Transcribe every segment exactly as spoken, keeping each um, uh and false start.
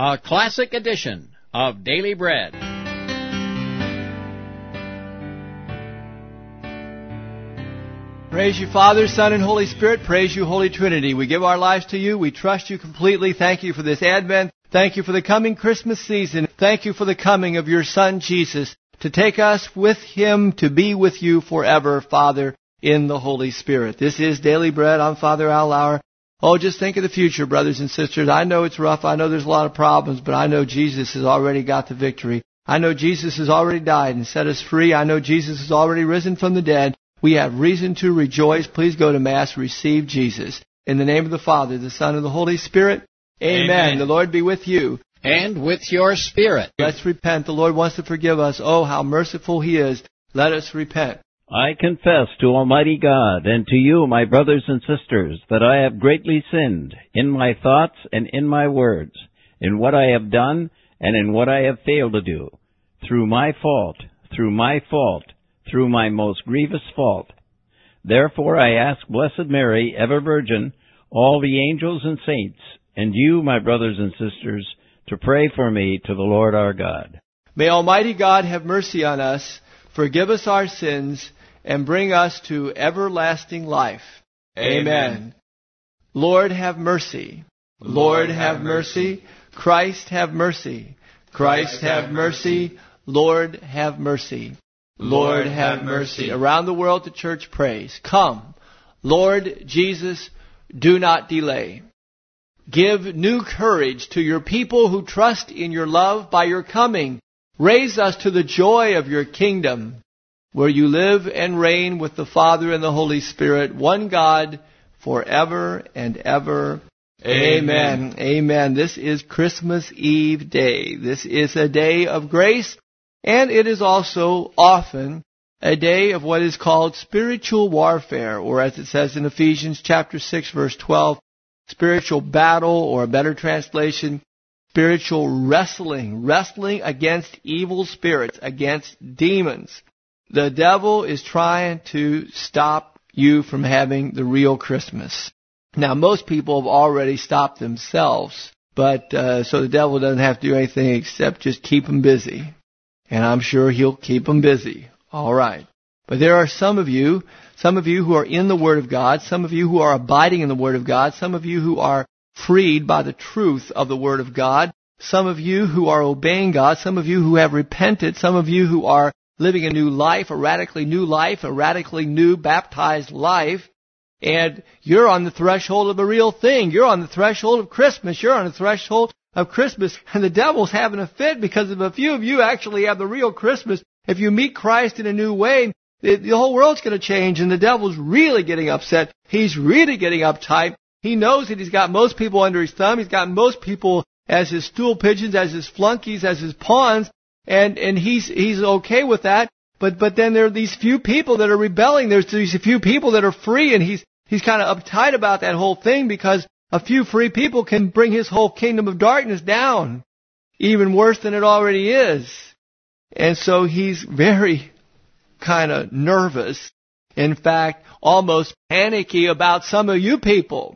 a classic edition of Daily Bread. Praise you, Father, Son, and Holy Spirit. Praise you, Holy Trinity. We give our lives to you. We trust you completely. Thank you for this Advent. Thank you for the coming Christmas season. Thank you for the coming of your Son, Jesus, to take us with Him to be with you forever, Father, in the Holy Spirit. This is Daily Bread. I'm Father Al Lauer. Oh, just think of the future, brothers and sisters. I know it's rough. I know there's a lot of problems, but I know Jesus has already got the victory. I know Jesus has already died and set us free. I know Jesus has already risen from the dead. We have reason to rejoice. Please go to Mass, receive Jesus. In the name of the Father, the Son, and the Holy Spirit, amen. Amen. The Lord be with you. And with your spirit. Let's repent. The Lord wants to forgive us. Oh, how merciful He is. Let us repent. I confess to Almighty God and to you, my brothers and sisters, that I have greatly sinned in my thoughts and in my words, in what I have done and in what I have failed to do, through my fault, through my fault, through my most grievous fault. Therefore I ask Blessed Mary, ever Virgin, all the angels and saints, and you, my brothers and sisters, to pray for me to the Lord our God. May Almighty God have mercy on us, forgive us our sins, and bring us to everlasting life. Amen. Amen. Lord, have mercy. Lord, have mercy. Christ, have mercy. Christ, have mercy. Lord, have mercy. Lord, have mercy. Around the world, the church prays. Come, Lord Jesus, do not delay. Give new courage to your people who trust in your love by your coming. Raise us to the joy of your kingdom, where you live and reign with the Father and the Holy Spirit, one God, forever and ever. Amen. Amen. Amen. This is Christmas Eve Day. This is a day of grace. And it is also often a day of what is called spiritual warfare, or as it says in Ephesians chapter six, verse twelve, spiritual battle, or a better translation, spiritual wrestling, wrestling against evil spirits, against demons. The devil is trying to stop you from having the real Christmas. Now, most people have already stopped themselves, but uh, so the devil doesn't have to do anything except just keep them busy. And I'm sure he'll keep them busy. All right. But there are some of you, some of you who are in the Word of God, some of you who are abiding in the Word of God, some of you who are freed by the truth of the Word of God, some of you who are obeying God, some of you who have repented, some of you who are living a new life, a radically new life, a radically new baptized life, and you're on the threshold of a real thing. You're on the threshold of Christmas. You're on the threshold of Christmas, and the devil's having a fit because if a few of you actually have the real Christmas, if you meet Christ in a new way, the, the whole world's going to change, and the devil's really getting upset. He's really getting uptight. He knows that he's got most people under his thumb. He's got most people as his stool pigeons, as his flunkies, as his pawns, and and he's he's okay with that. But but then there are these few people that are rebelling. There's these few people that are free, and he's he's kind of uptight about that whole thing because a few free people can bring his whole kingdom of darkness down, even worse than it already is. And so he's very kind of nervous, in fact, almost panicky about some of you people,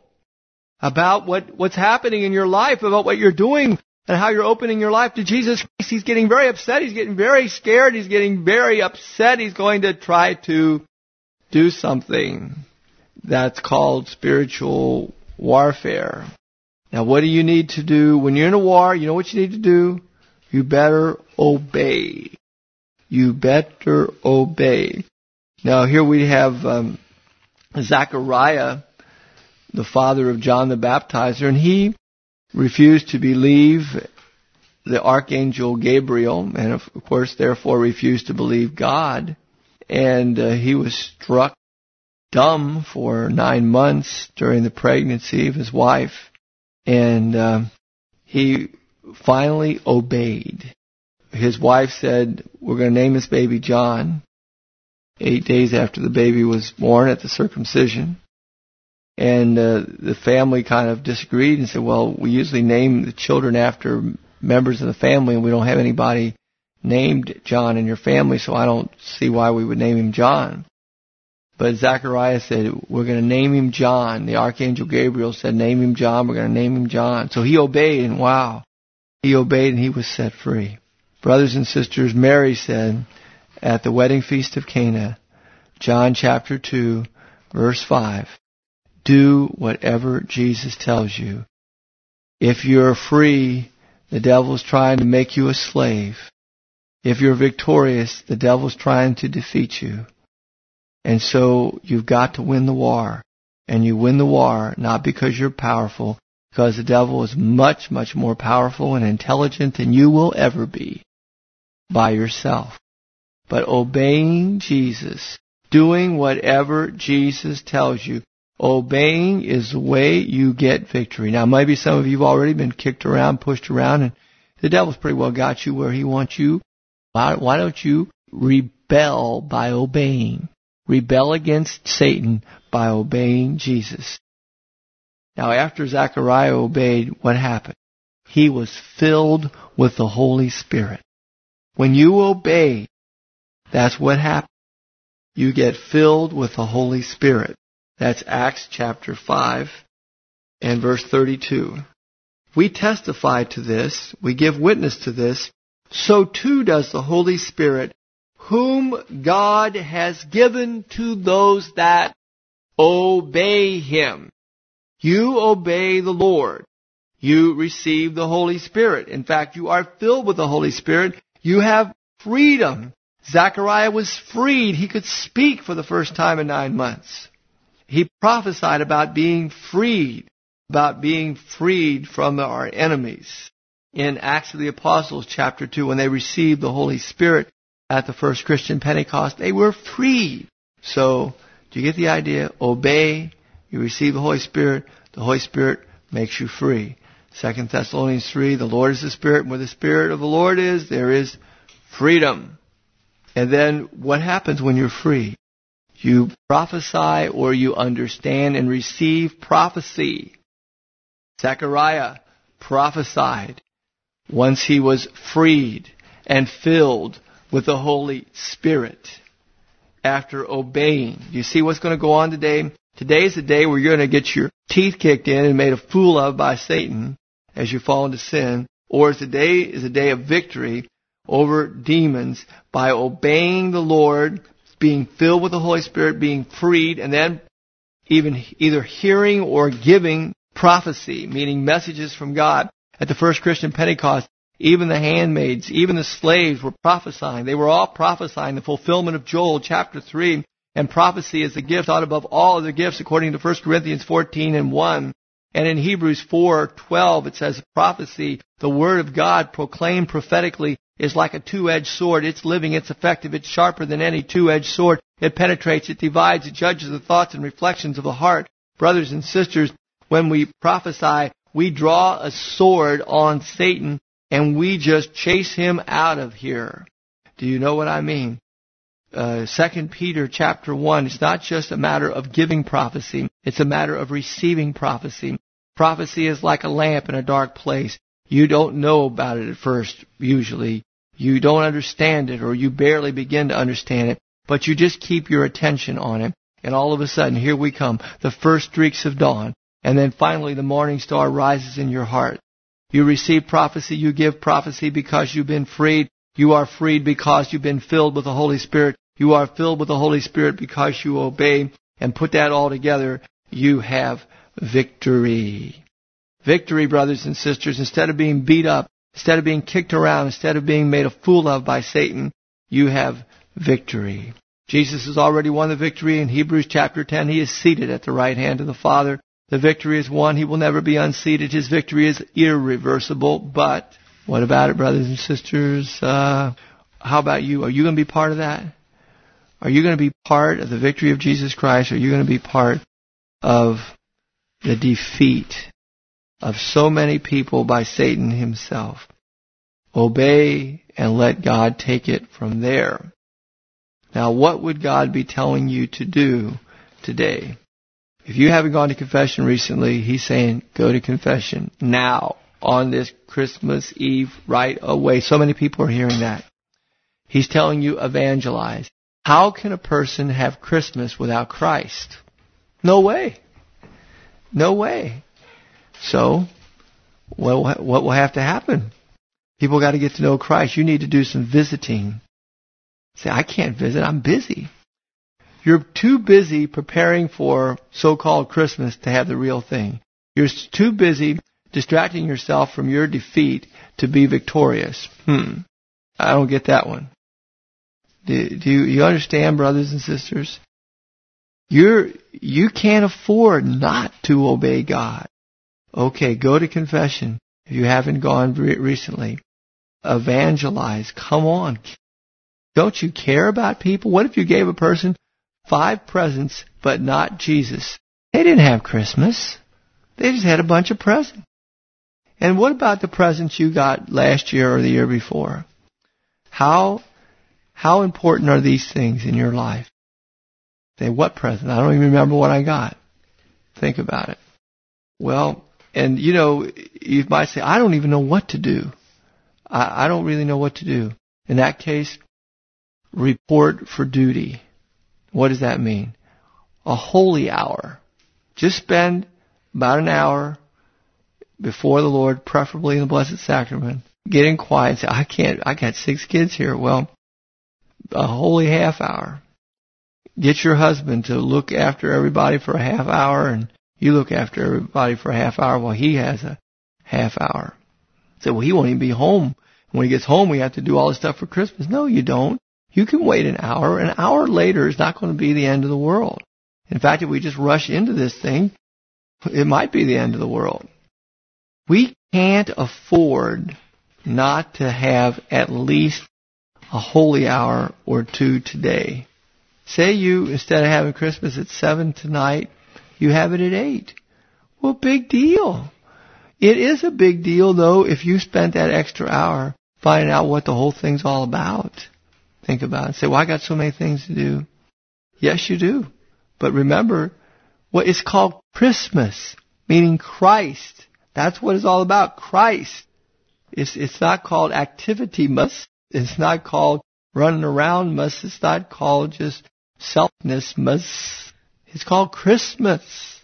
about what, what's happening in your life, about what you're doing and how you're opening your life to Jesus Christ. He's getting very upset. He's getting very scared. He's getting very upset. He's going to try to do something that's called spiritual warfare. Now, what do you need to do when you're in a war? You know what you need to do? You better obey. You better obey. Now, here we have um, Zechariah, the father of John the Baptizer, and he refused to believe the archangel Gabriel, and of course, therefore, refused to believe God. And uh, he was struck dumb for nine months during the pregnancy of his wife, and uh, he finally obeyed. His wife said, we're going to name this baby John, eight days after the baby was born at the circumcision. And uh, the family kind of disagreed and said, well, we usually name the children after members of the family, and we don't have anybody named John in your family, so I don't see why we would name him John. But Zechariah said, we're going to name him John. The archangel Gabriel said, name him John. We're going to name him John. So he obeyed, and wow, he obeyed and he was set free. Brothers and sisters, Mary said at the wedding feast of Cana, John chapter two, verse five, do whatever Jesus tells you. If you're free, the devil's trying to make you a slave. If you're victorious, the devil's trying to defeat you. And so you've got to win the war. And you win the war not because you're powerful, because the devil is much, much more powerful and intelligent than you will ever be by yourself. But obeying Jesus, doing whatever Jesus tells you, obeying is the way you get victory. Now, maybe some of you have already been kicked around, pushed around, and the devil's pretty well got you where he wants you. Why, why don't you rebel by obeying? Rebel against Satan by obeying Jesus. Now, after Zechariah obeyed, what happened? He was filled with the Holy Spirit. When you obey, that's what happens. You get filled with the Holy Spirit. That's Acts chapter five and verse thirty-two. We testify to this, we give witness to this, so too does the Holy Spirit, whom God has given to those that obey Him. You obey the Lord. You receive the Holy Spirit. In fact, you are filled with the Holy Spirit. You have freedom. Zechariah was freed. He could speak for the first time in nine months. He prophesied about being freed, about being freed from our enemies. In Acts of the Apostles, chapter two, when they received the Holy Spirit at the first Christian Pentecost, they were freed. So, do you get the idea? Obey, you receive the Holy Spirit, the Holy Spirit makes you free. Second Thessalonians three, the Lord is the Spirit, and where the Spirit of the Lord is, there is freedom. And then, what happens when you're free? You prophesy or you understand and receive prophecy. Zechariah prophesied once he was freed and filled with the Holy Spirit after obeying. You see what's going to go on today? Today is the day where you're going to get your teeth kicked in and made a fool of by Satan as you fall into sin. Or today is a day of victory over demons by obeying the Lord, being filled with the Holy Spirit, being freed, and then even either hearing or giving prophecy, meaning messages from God. At the first Christian Pentecost, even the handmaids, even the slaves were prophesying. They were all prophesying the fulfillment of Joel chapter three. And prophecy is the gift thought above all other gifts according to First Corinthians fourteen and one. And in Hebrews four twelve it says prophecy, the word of God proclaimed prophetically, is like a two-edged sword. It's living, it's effective, it's sharper than any two-edged sword. It penetrates, it divides, it judges the thoughts and reflections of the heart. Brothers and sisters, when we prophesy, we draw a sword on Satan and we just chase him out of here. Do you know what I mean? Uh, Second Peter chapter one, it's not just a matter of giving prophecy. It's a matter of receiving prophecy. Prophecy is like a lamp in a dark place. You don't know about it at first, usually. You don't understand it, or you barely begin to understand it, but you just keep your attention on it. And all of a sudden, here we come, the first streaks of dawn. And then finally, the morning star rises in your heart. You receive prophecy, you give prophecy because you've been freed. You are freed because you've been filled with the Holy Spirit. You are filled with the Holy Spirit because you obey. And put that all together, you have victory. Victory, brothers and sisters. Instead of being beat up, instead of being kicked around, instead of being made a fool of by Satan, you have victory. Jesus has already won the victory. In Hebrews chapter ten, He is seated at the right hand of the Father. The victory is won. He will never be unseated. His victory is irreversible. But what about it, brothers and sisters? Uh, how about you? Are you going to be part of that? Are you going to be part of the victory of Jesus Christ? Or are you going to be part of the defeat of so many people by Satan himself? Obey and let God take it from there. Now, what would God be telling you to do today? If you haven't gone to confession recently, He's saying, go to confession now, on this Christmas Eve, right away. So many people are hearing that. He's telling you, evangelize. How can a person have Christmas without Christ? No way. No way. So, what what will have to happen? People got to get to know Christ. You need to do some visiting. Say, I can't visit. I'm busy. You're too busy preparing for so-called Christmas to have the real thing. You're too busy distracting yourself from your defeat to be victorious. Hmm. I don't get that one. Do, do you, you understand, brothers and sisters? You're, you can't afford not to obey God. Okay, go to confession if you haven't gone re- recently. Evangelize. Come on. Don't you care about people? What if you gave a person five presents but not Jesus? They didn't have Christmas. They just had a bunch of presents. And what about the presents you got last year or the year before? How how important are these things in your life? Say, what present? I don't even remember what I got. Think about it. Well, and you know, you might say, I don't even know what to do. I, I don't really know what to do. In that case, report for duty. What does that mean? A holy hour. Just spend about an hour before the Lord, preferably in the Blessed Sacrament. Get in quiet and say, I can't, I got six kids here. Well, a holy half hour. Get your husband to look after everybody for a half hour, and you look after everybody for a half hour while he has a half hour. Say, well, he won't even be home. When he gets home, we have to do all this stuff for Christmas. No, you don't. You can wait an hour. An hour later is not going to be the end of the world. In fact, if we just rush into this thing, it might be the end of the world. We can't afford not to have at least a holy hour or two today. Say you, instead of having Christmas at seven tonight, you have it at eight. Well, big deal. It is a big deal, though, if you spent that extra hour finding out what the whole thing's all about. Think about it. Say, well, I got so many things to do. Yes, you do. But remember, what it's called Christmas, meaning Christ. That's what it's all about, Christ. It's, it's not called activity must. It's not called running around must. It's not called just selfness must. It's called Christmas.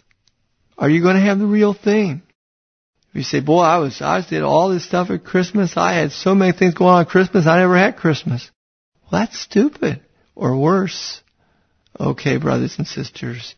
Are you going to have the real thing? If you say, boy, I was, I did all this stuff at Christmas. I had so many things going on at Christmas. I never had Christmas. Well, that's stupid. Or worse. Okay, brothers and sisters.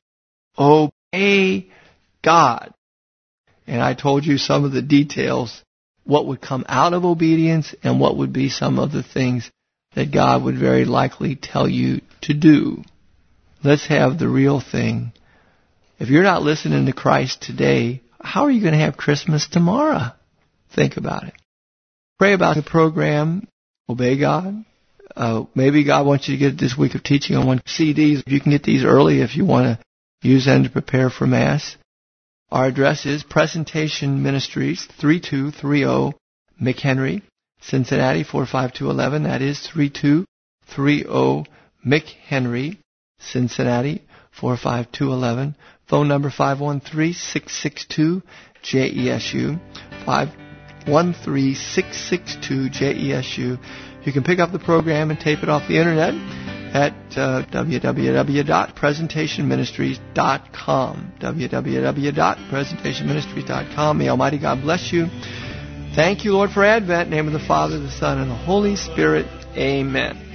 Obey God. And I told you some of the details, what would come out of obedience and what would be some of the things that God would very likely tell you to do. Let's have the real thing. If you're not listening to Christ today, how are you going to have Christmas tomorrow? Think about it. Pray about the program. Obey God. Uh, maybe God wants you to get this week of teaching on one C Ds. You can get these early if you want to use them to prepare for Mass. Our address is Presentation Ministries, thirty-two thirty McHenry, Cincinnati, four five two one one. That is thirty-two thirty McHenry, Cincinnati, four five two one one. Phone number five one three, six six two, J E S U, five one three, six six two, J E S U. You can pick up the program and tape it off the internet at uh, w w w dot presentation ministries dot com. w w w dot presentation ministries dot com. May Almighty God bless you. Thank you, Lord, for Advent. In the name of the Father, the Son, and the Holy Spirit. Amen.